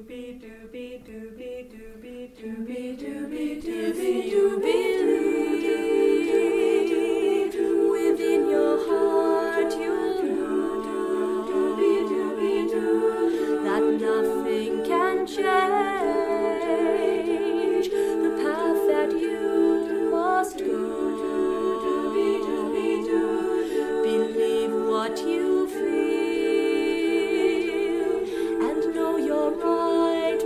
Within your heart you'll know that nothing can change the path that you must go. Believe what you feel and know you're right,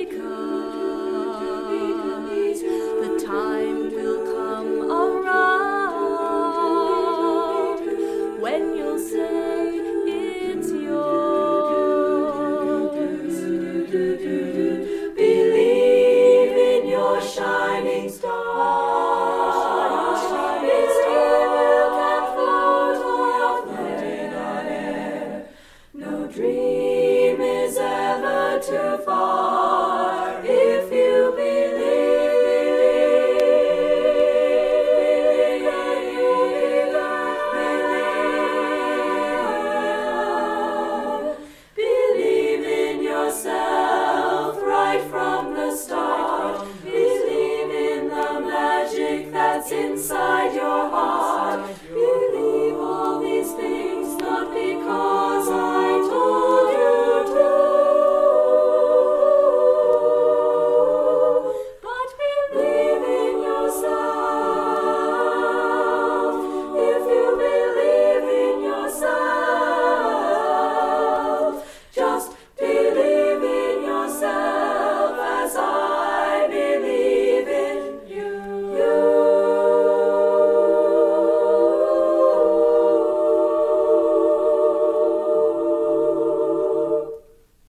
because the time will come around when you'll say it's yours. Believe in your shining star. Believe you can float on air. No dream is ever too far.